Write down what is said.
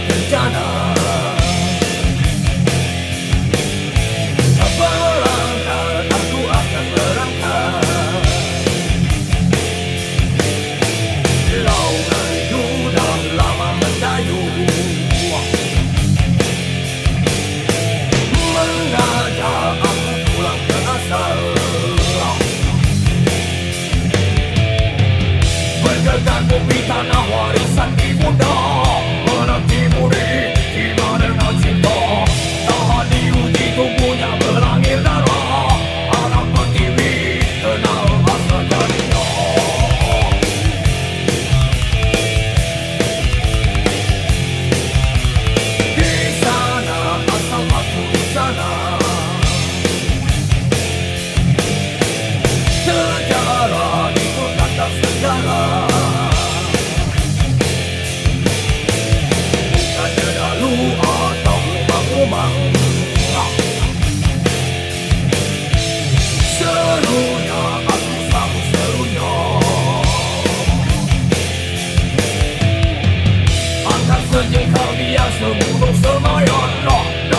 kencana. Berangkat, aku akan berangkat. Lautan sudah lama mendayu, mengajak aku pulang ke asal. Bergegar bumi tanah warisan ibunda, menanti budi tiba dengan cinta. Tahan diuji tubuhnya berlangir darah, anak pertiwi kenal masa jadinya. Di sana asal aku di sana, sejarah itu kata sejarah. Serunya aku sambut serunya, angkat sejengkal biar seburung semayan.